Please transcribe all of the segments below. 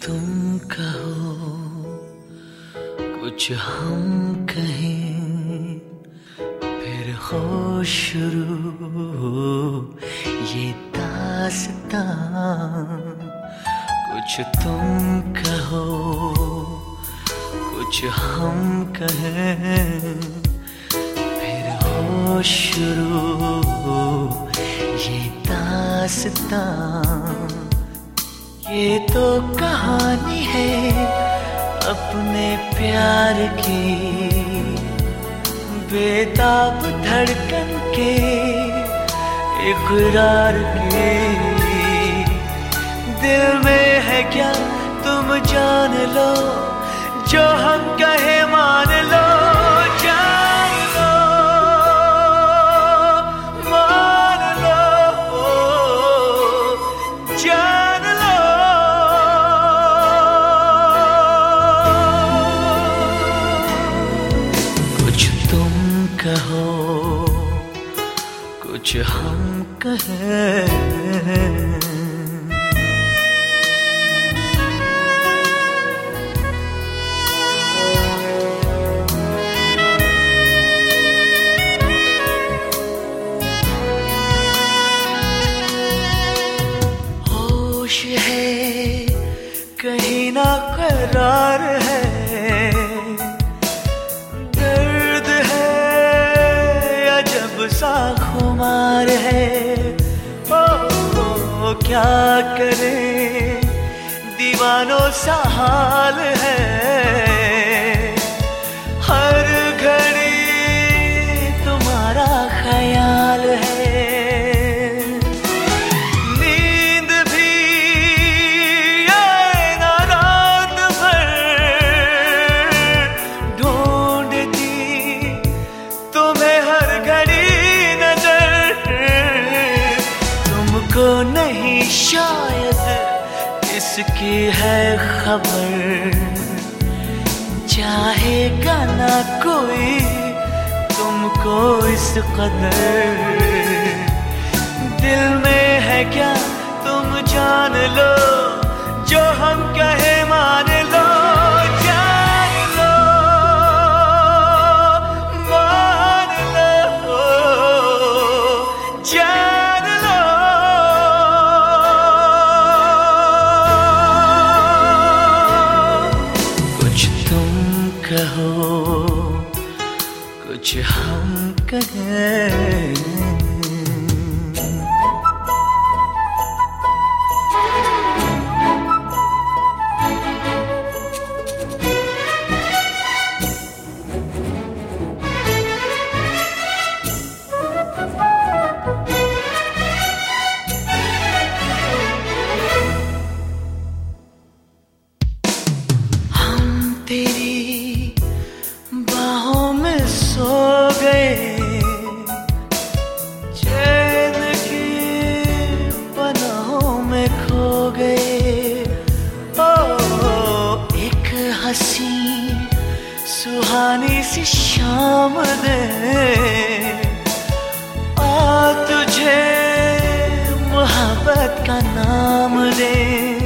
तुम कहो, कुछ हम कहें, फिर हो शुरू ये दास्तां। कुछ तुम कहो, कुछ हम कहें, फिर हो शुरू ये दास्तां। ये तो कहानी है अपने प्यार की, बेताब धड़कन के इकरार की। दिल में है क्या तुम जान लो, जो हम कहे मान लो, जान लो, मान लो, जान लो। कुछ तुम कहो, कुछ हम कहें। है कहीं ना करार है, दर्द है अजब सा खुमार है। ओ क्या करें दीवानों सा हाल है, हर घड़ी तुम्हारा ख्याल है। को नहीं शायद इसकी है खबर, चाहेगा ना कोई तुमको इस कदर। दिल में है क्या तुम जान लो, जो हम कहे मान लो, जान लो, मान लो, जान। कहो, कुछ हम कहें। हम तेरी बाहों में सो गए, चैन की पनाहों में खो गए। ओ एक हंसी सुहानी सी शाम दे, आ तुझे मोहब्बत का नाम दे।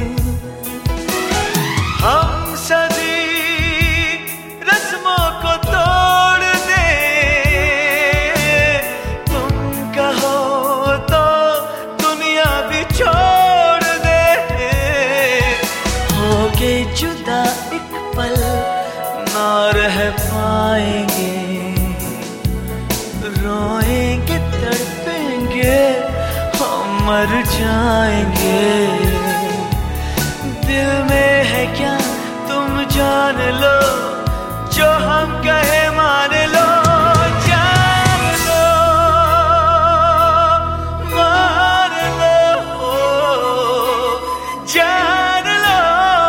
हम सदी रस्मों को तोड़ दे, तुम कहो तो दुनिया भी छोड़ दे। होके जुदा एक पल ना रह पाएंगे, रोएंगे तड़पेंगे हम मर जाएंगे। दिल में है क्या तुम जान लो, जो हम कहे मान लो, जान लो, मान लो, जान लो।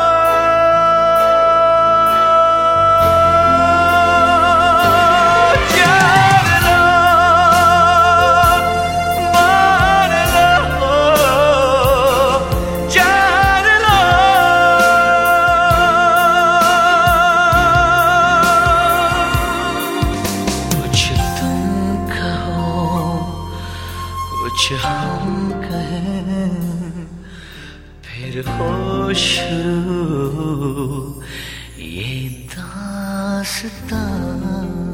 जान लो, मान लो, जान लो। कुछ हम कहें, फिर फिर हो शुरू ये दास्तां।